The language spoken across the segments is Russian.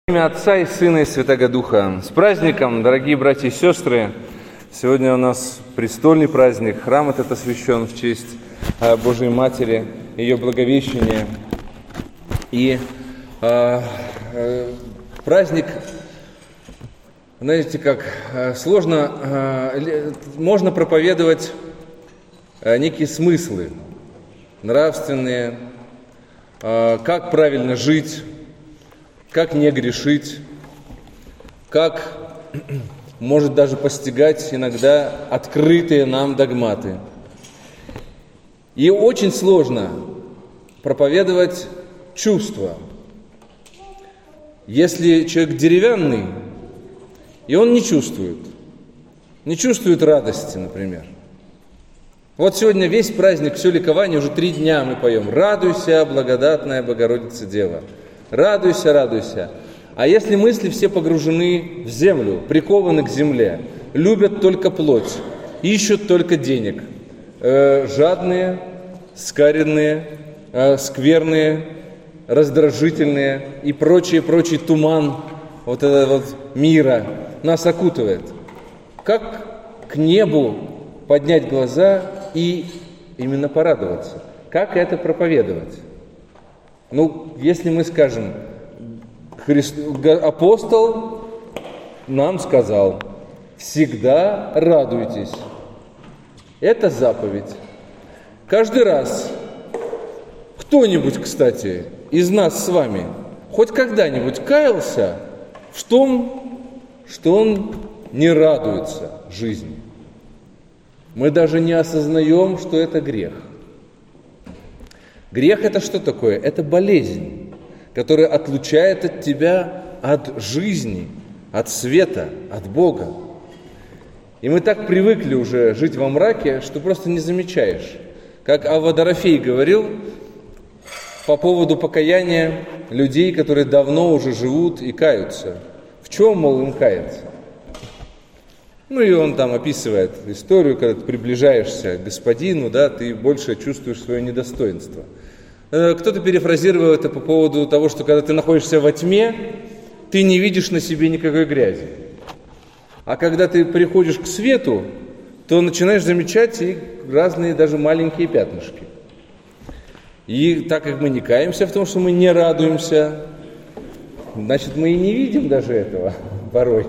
Во имя Отца и Сына и Святаго Духа. С праздником, дорогие братья и сестры! Сегодня у нас престольный праздник. Храм этот освящен в честь Божией Матери, ее Благовещения. И праздник, знаете, как сложно, можно проповедовать некие смыслы нравственные, как правильно жить, как не грешить, как может даже постигать иногда открытые нам догматы. И очень сложно проповедовать чувства. Если человек деревянный, и он не чувствует радости, например. Вот сегодня весь праздник, все ликование, уже 3 дня мы поем «Радуйся, благодатная Богородица Дева». Радуйся, радуйся. А если мысли все погружены в землю, прикованы к земле, любят только плоть, ищут только денег, жадные, скаридные, скверные, раздражительные и прочий туман вот этого мира нас окутывает. Как к небу поднять глаза и именно порадоваться? Как это проповедовать? Если мы скажем, апостол нам сказал, всегда радуйтесь. Это заповедь. Каждый раз кто-нибудь, кстати, из нас с вами хоть когда-нибудь каялся в том, что он не радуется жизни. Мы даже не осознаем, что это грех. Грех – это что такое? Это болезнь, которая отлучает от тебя от жизни, от света, от Бога. И мы так привыкли уже жить во мраке, что просто не замечаешь. Как Авва Дорофей говорил по поводу покаяния людей, которые давно уже живут и каются. В чем, мол, им каяться? И он там описывает историю, когда ты приближаешься к Господину, ты больше чувствуешь свое недостоинство. Кто-то перефразировал это по поводу того, что когда ты находишься во тьме, ты не видишь на себе никакой грязи. А когда ты приходишь к свету, то начинаешь замечать и разные даже маленькие пятнышки. И так как мы не каемся в том, что мы не радуемся, значит, мы и не видим даже этого порой.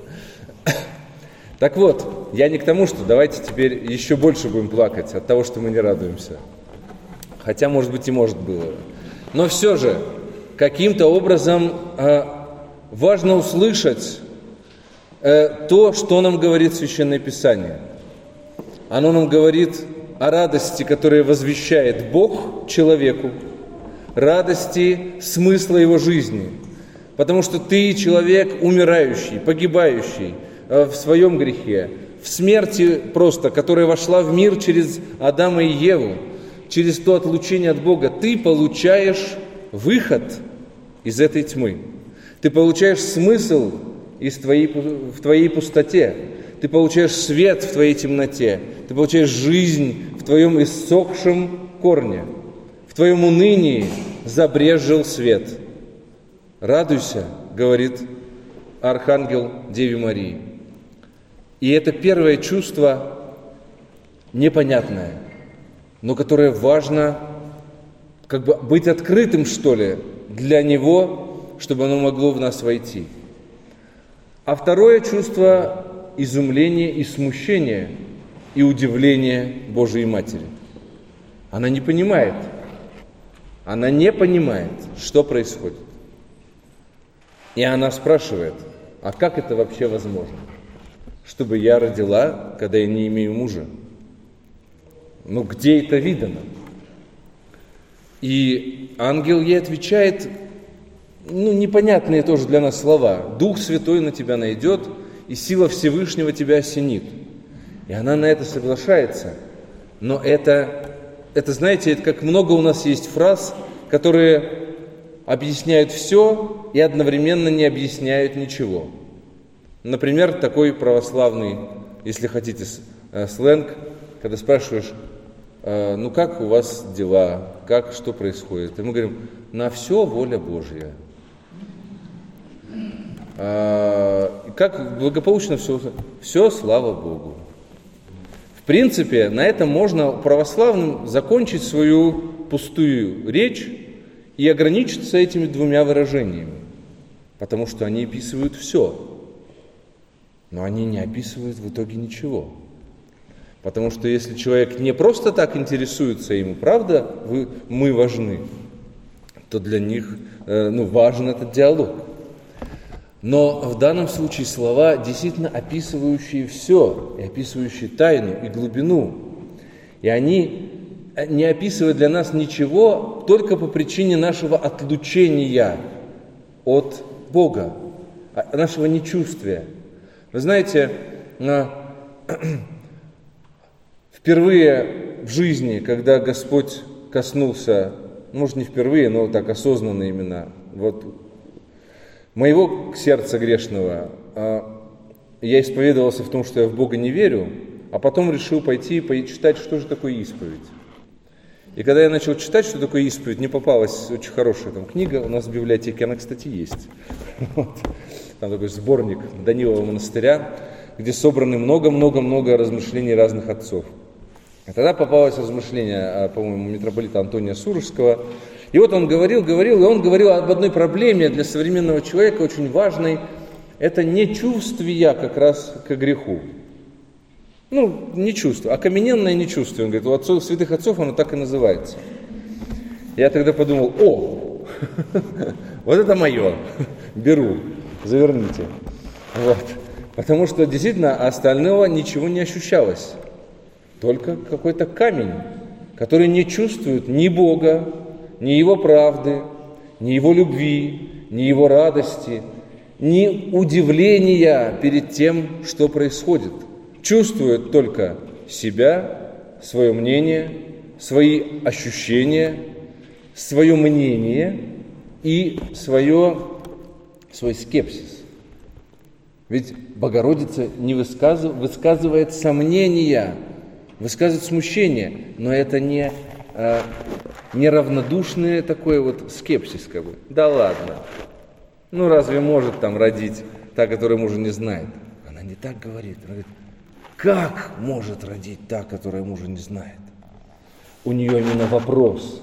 Так вот, я не к тому, что давайте теперь еще больше будем плакать от того, что мы не радуемся. Хотя, может быть, и может было. Но все же, каким-то образом важно услышать то, что нам говорит Священное Писание. Оно нам говорит о радости, которую возвещает Бог человеку, радости смысла его жизни. Потому что ты человек умирающий, погибающий, в своем грехе, в смерти просто, которая вошла в мир через Адама и Еву, через то отлучение от Бога, ты получаешь выход из этой тьмы. Ты получаешь смысл в твоей пустоте. Ты получаешь свет в твоей темноте. Ты получаешь жизнь в твоем иссохшем корне. В твоем унынии забрезжил свет. Радуйся, говорит архангел Деве Марии. И это первое чувство непонятное, но которое важно быть открытым, что ли, для него, чтобы оно могло в нас войти. А второе чувство – изумление и смущение, и удивление Божией Матери. Она не понимает, что происходит. И она спрашивает, а как это вообще возможно? Чтобы я родила, когда я не имею мужа. Где это видано? И ангел ей отвечает, непонятные тоже для нас слова. Дух Святой на тебя найдет, и сила Всевышнего тебя осенит. И она на это соглашается. Но это знаете, это как много у нас есть фраз, которые объясняют все и одновременно не объясняют ничего. Например, такой православный, если хотите, сленг, когда спрашиваешь, как у вас дела, что происходит? И мы говорим, на все воля Божья. Как благополучно все, слава Богу. В принципе, на этом можно православным закончить свою пустую речь и ограничиться этими двумя выражениями, потому что они описывают все, но они не описывают в итоге ничего. Потому что если человек не просто так интересуется ему, правда, мы важны, то для них важен этот диалог. Но в данном случае слова, действительно описывающие все, и описывающие тайну и глубину. И они не описывают для нас ничего только по причине нашего отлучения от Бога, нашего нечувствия. Вы знаете, впервые в жизни, когда Господь коснулся, может не впервые, но так осознанно именно, моего сердца грешного, я исповедовался в том, что я в Бога не верю, а потом решил пойти и почитать, что же такое исповедь. И когда я начал читать, что такое исповедь, мне попалась очень хорошая книга, у нас в библиотеке она, кстати, есть. Там такой сборник Данилова монастыря, где собраны много-много-много размышлений разных отцов. И тогда попалось размышление, по-моему, митрополита Антония Сурожского. И вот он говорил, и он говорил об одной проблеме для современного человека, очень важной. Это не чувствие как раз к греху. Не чувство, окамененное нечувствие. Он говорит, у святых отцов оно так и называется. Я тогда подумал, вот это мое, беру, заверните. Потому что действительно остального ничего не ощущалось. Только какой-то камень, который не чувствует ни Бога, ни Его правды, ни Его любви, ни Его радости, ни удивления перед тем, что происходит. Чувствует только себя, свое мнение, свои ощущения, свое мнение и свой скепсис. Ведь Богородица не высказывает сомнения, высказывает смущение, но это не равнодушный такой скепсис, Да ладно, разве может родить та, которая мужа не знает? Она не так говорит, она говорит, как может родить та, которая мужа не знает? У нее именно вопрос,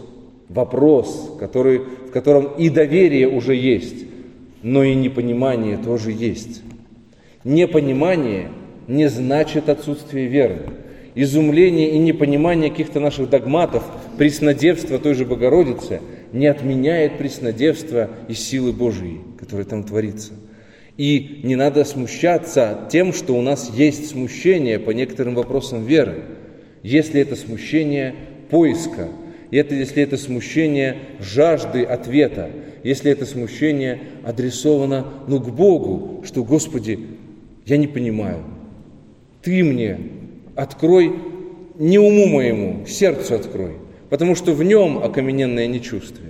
в котором и доверие уже есть, но и непонимание тоже есть. Непонимание не значит отсутствие веры. Изумление и непонимание каких-то наших догматов, преснодевства той же Богородицы не отменяет преснодевства и силы Божией, которая там творится. И не надо смущаться тем, что у нас есть смущение по некоторым вопросам веры, если это смущение поиска, если это смущение жажды ответа, если это смущение адресовано к Богу, что, Господи, я не понимаю, Ты мне открой, не уму моему, сердцу открой, потому что в нем окамененное нечувствие.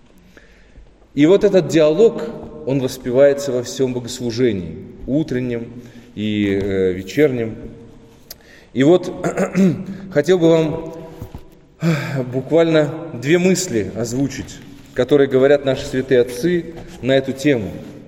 И этот диалог, он воспевается во всем богослужении, утреннем и вечернем. И хотел бы вам буквально две мысли озвучить, которые говорят наши святые отцы на эту тему.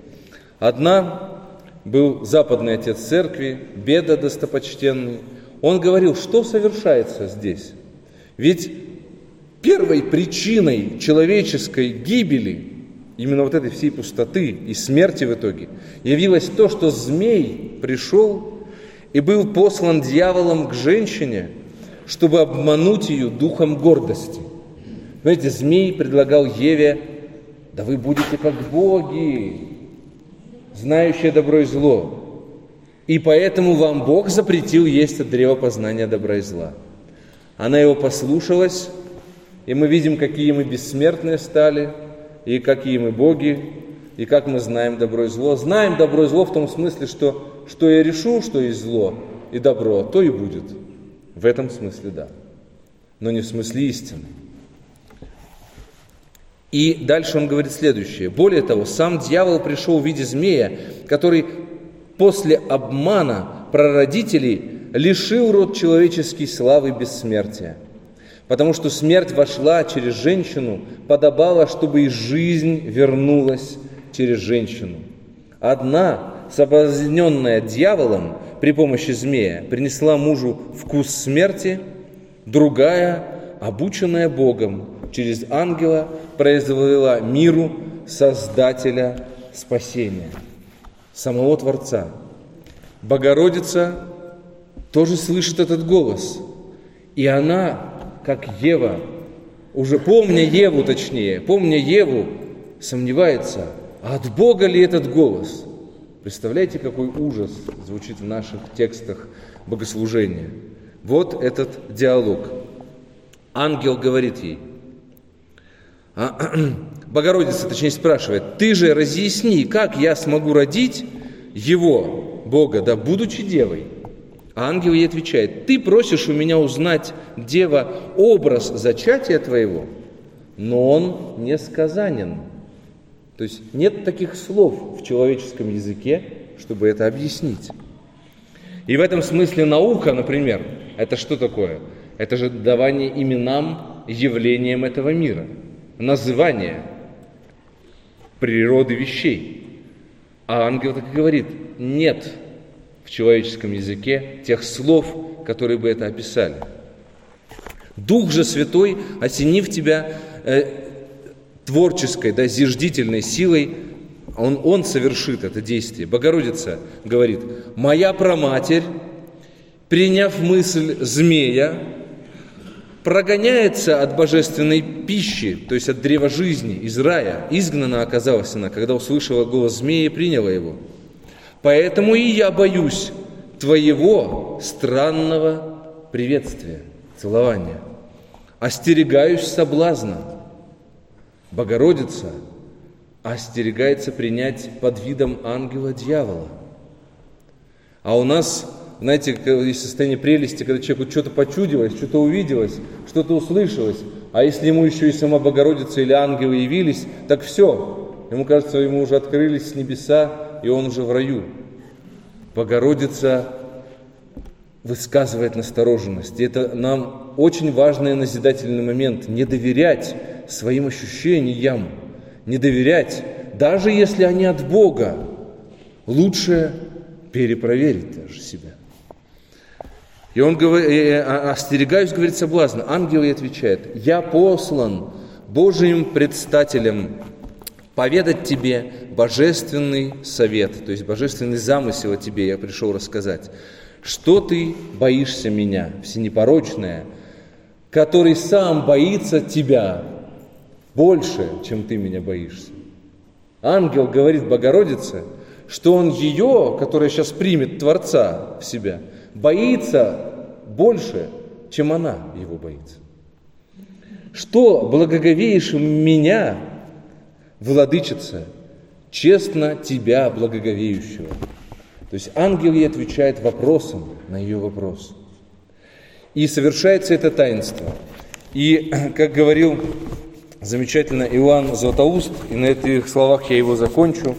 Одна был западный отец церкви, Беда достопочтенный. Он говорил, что совершается здесь. Ведь первой причиной человеческой гибели, именно этой всей пустоты и смерти в итоге, явилось то, что змей пришел и был послан дьяволом к женщине, чтобы обмануть ее духом гордости. Знаете, змей предлагал Еве, да вы будете как боги, знающие добро и зло. И поэтому вам Бог запретил есть от древа познания добра и зла. Она его послушалась, и мы видим, какие мы бессмертные стали, и какие мы боги, и как мы знаем добро и зло. Знаем добро и зло в том смысле, что я решу, что есть зло и добро, то и будет. В этом смысле да, но не в смысле истины. И дальше он говорит следующее. Более того, сам дьявол пришел в виде змея, который после обмана прародителей лишил род человеческий славы бессмертия. Потому что смерть вошла через женщину, подобало, чтобы и жизнь вернулась через женщину. Одна, соблазненная дьяволом при помощи змея, принесла мужу вкус смерти, другая, обученная Богом, через ангела произвела миру Создателя спасения, самого Творца. Богородица тоже слышит этот голос, и она, как Ева, уже помня Еву, сомневается, а от Бога ли этот голос? Представляете, какой ужас звучит в наших текстах богослужения. Вот этот диалог. Ангел говорит ей, Богородица, точнее, спрашивает, ты же разъясни, как я смогу родить его, Бога, да будучи девой? А ангел ей отвечает, ты просишь у меня узнать, дева, образ зачатия твоего, но он несказанен. То есть нет таких слов в человеческом языке, чтобы это объяснить. И в этом смысле наука, например, это что такое? Это же давание именам, явлениям этого мира. Называние природы вещей. А ангел так и говорит, нет в человеческом языке тех слов, которые бы это описали. Дух же Святой, осенив тебя творческой, зиждительной силой, он совершит это действие. Богородица говорит, моя праматерь, приняв мысль змея, прогоняется от божественной пищи, то есть от древа жизни, из рая. Изгнана оказалась она, когда услышала голос змея и приняла его. Поэтому и я боюсь твоего странного приветствия, целования. Остерегаюсь соблазна. Богородица остерегается принять под видом ангела дьявола. А у нас, знаете, есть состояние прелести, когда человеку что-то почудилось, что-то увиделось, что-то услышалось, а если ему еще и сама Богородица или ангелы явились, так все, ему кажется, ему уже открылись небеса, и он уже в раю. Богородица высказывает настороженность. И это нам очень важный назидательный момент. Не доверять своим ощущениям, не доверять, даже если они от Бога. Лучше перепроверить даже себя. И он говорит, остерегаюсь, говорит, соблазна. Ангел ей отвечает, я послан Божиим предстателем поведать тебе божественный совет, то есть божественный замысел о тебе я пришел рассказать. Что ты боишься меня, всенепорочная, который сам боится тебя больше, чем ты меня боишься. Ангел говорит Богородице, что он ее, которая сейчас примет Творца в себя, боится больше, чем она его боится. Что благоговеешь меня, владычица, честно тебя благоговеющего. То есть ангел ей отвечает вопросом на ее вопрос. И совершается это таинство. И, как говорил замечательно Иоанн Златоуст, и на этих словах я его закончу,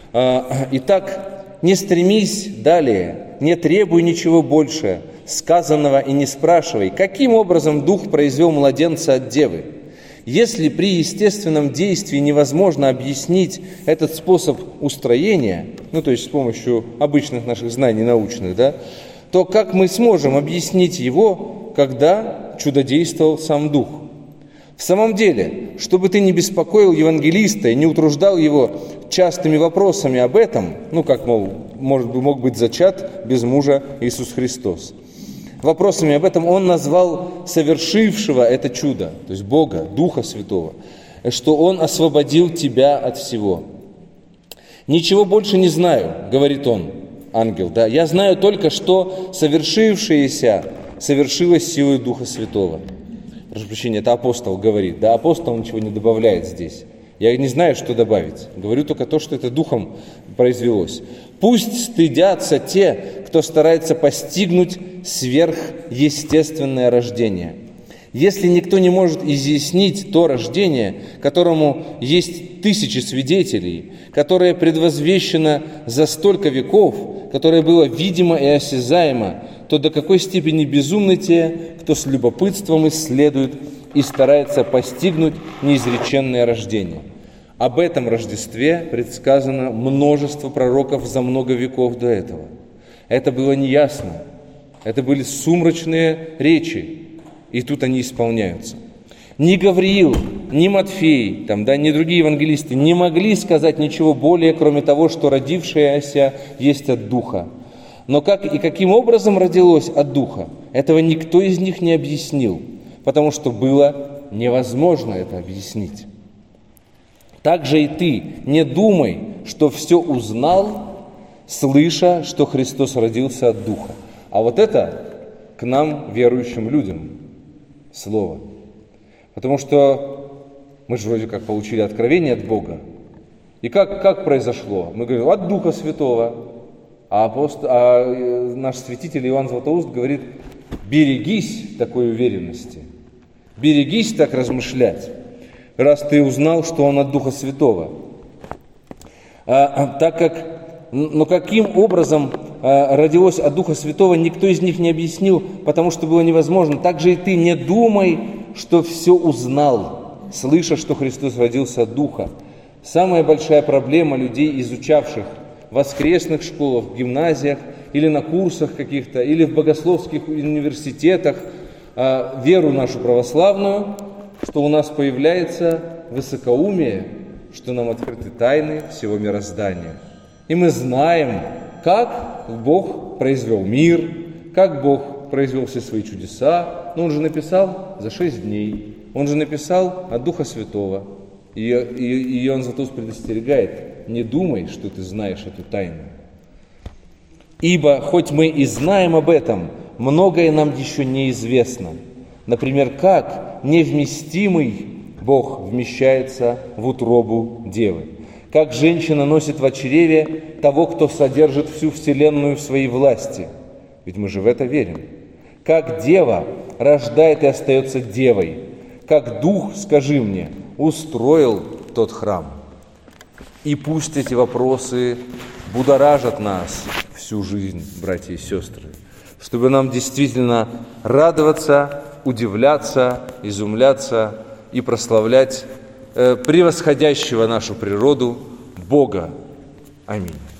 «Итак, не стремись далее, не требуй ничего больше сказанного и не спрашивай, каким образом Дух произвел младенца от девы. Если при естественном действии невозможно объяснить этот способ устроения, то есть с помощью обычных наших знаний научных, то как мы сможем объяснить его, когда чудодействовал сам Дух? В самом деле, чтобы ты не беспокоил евангелиста и не утруждал его частыми вопросами об этом, как, мог быть зачат без мужа Иисус Христос. Вопросами об этом он назвал совершившего это чудо, то есть Бога, Духа Святого, что он освободил тебя от всего. «Ничего больше не знаю», — говорит он, ангел, «я знаю только, что совершившееся совершилось силой Духа Святого». Прошу прощения, это апостол говорит, апостол ничего не добавляет здесь. Я не знаю, что добавить. Говорю только то, что это Духом произвелось. «Пусть стыдятся те, кто старается постигнуть сверхъестественное рождение. Если никто не может изъяснить то рождение, которому есть тысячи свидетелей, которое предвозвещено за столько веков, которое было видимо и осязаемо, то до какой степени безумны те, кто с любопытством исследует и старается постигнуть неизреченное рождение». Об этом Рождестве предсказано множество пророков за много веков до этого. Это было неясно. Это были сумрачные речи. И тут они исполняются. Ни Гавриил, ни Матфей, ни другие евангелисты не могли сказать ничего более, кроме того, что родившееся есть от Духа. Но как и каким образом родилось от Духа, этого никто из них не объяснил, потому что было невозможно это объяснить. Так же и ты не думай, что все узнал, слыша, что Христос родился от Духа. А вот это к нам, верующим людям, слово. Потому что мы же вроде как получили откровение от Бога. И как произошло? Мы говорим, от Духа Святого. А наш святитель Иоанн Златоуст говорит, берегись такой уверенности. Берегись так размышлять, раз ты узнал, что он от Духа Святого. Каким образом родилось от Духа Святого, никто из них не объяснил, потому что было невозможно. Так же и ты не думай, что все узнал, слыша, что Христос родился от Духа. Самая большая проблема людей, изучавших в воскресных школах, в гимназиях, или на курсах каких-то, или в богословских университетах, веру нашу православную, что у нас появляется высокоумие, что нам открыты тайны всего мироздания. И мы знаем, как Бог произвел мир, как Бог произвел все свои чудеса. Но Он же написал за 6 дней. Он же написал от Духа Святого. И Иоанн Златоуст предостерегает, не думай, что ты знаешь эту тайну. Ибо, хоть мы и знаем об этом, многое нам еще неизвестно. Например, как невместимый Бог вмещается в утробу девы. Как женщина носит в чреве того, кто содержит всю вселенную в своей власти. Ведь мы же в это верим. Как дева рождает и остается девой. Как Дух, скажи мне, устроил тот храм. И пусть эти вопросы будоражат нас всю жизнь, братья и сестры, чтобы нам действительно радоваться, удивляться, изумляться и прославлять превосходящего нашу природу Бога. Аминь.